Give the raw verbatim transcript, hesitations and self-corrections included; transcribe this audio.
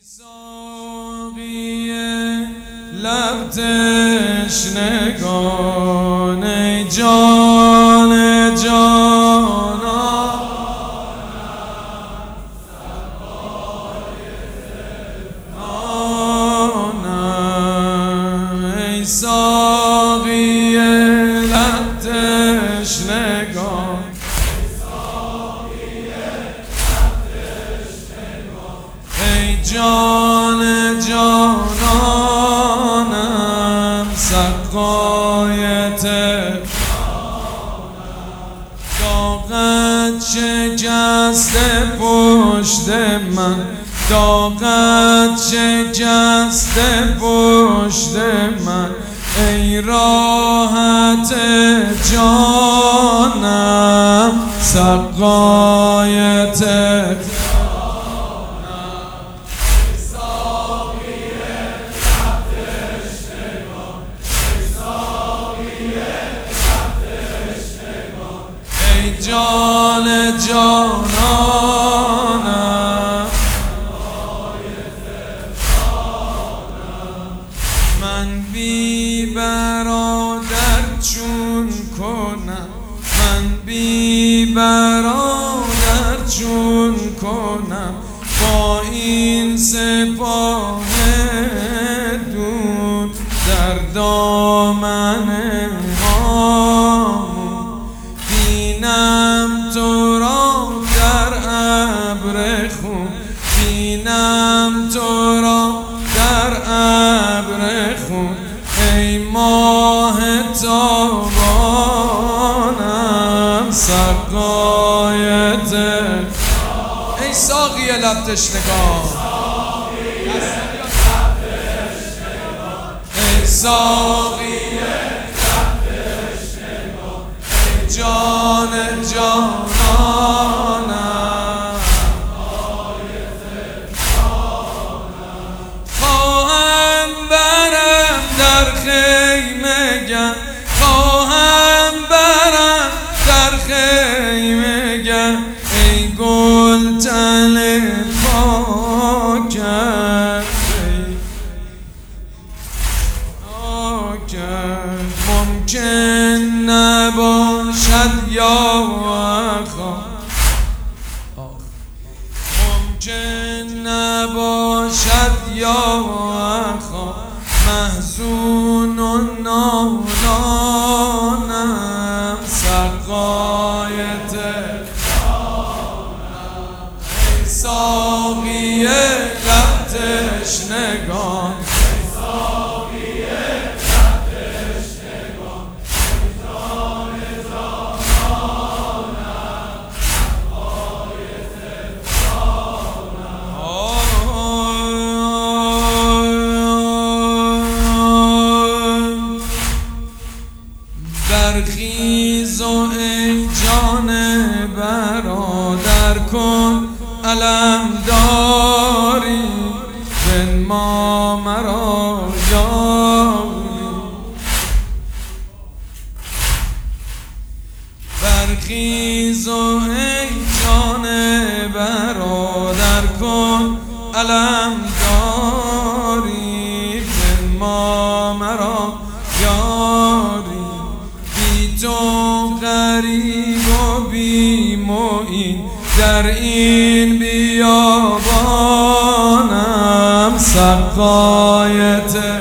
ساقی لب تشنگان ای جان جانان ای ساقی لب تشنگان ای جان جانانم سقای داغت شکسته پشت من داغت شکسته پشت من ای راحت جانم سقای جان جانانم من بی برادر چون کنم من بی برادر چون کنم با این سپاه دون در دامن بینم تو را در ابر خون بینم تو را در ابر خون ای ماه تابانم سقای دل ای ساقی لب تشنگان ای ساقی جان جانانم خواهم برم در خیمه گه خواهم برم در خیمه گه ای گل تن پاکت ممکن نباشد یا خا ممکن نباشد یا خا محزون و نالانم سقای دل ای ساقی لب تشنگان برخیز و ای جان برادر کن علم داری بنما مرا یاری برخیز و ای جان برادر کن علم داری بنما مرا یاری تو غریب و بی معین در این بیابانم سقای